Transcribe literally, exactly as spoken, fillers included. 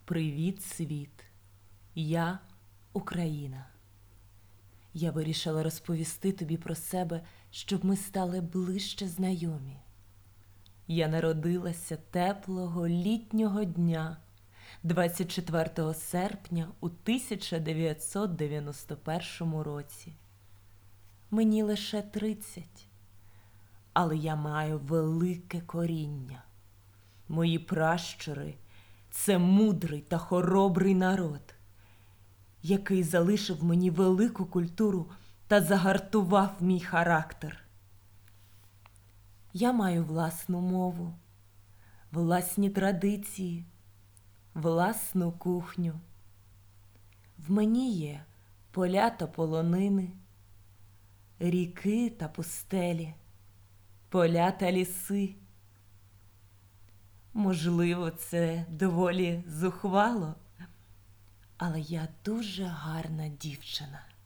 Привіт, світ! Я Україна. Я вирішила розповісти тобі про себе, щоб ми стали ближче знайомі. Я народилася теплого літнього дня, двадцять четвертого серпня у тисяча дев'ятсот дев'яносто першому році. Мені лише тридцять, але я маю велике коріння. Мої пращури – це мудрий та хоробрий народ, який залишив мені велику культуру та загартував мій характер. Я маю власну мову, власні традиції, власну кухню. В мені є поля та полонини, ріки та пустелі, поля та ліси. Можливо, це доволі зухвало, але я дуже гарна дівчина.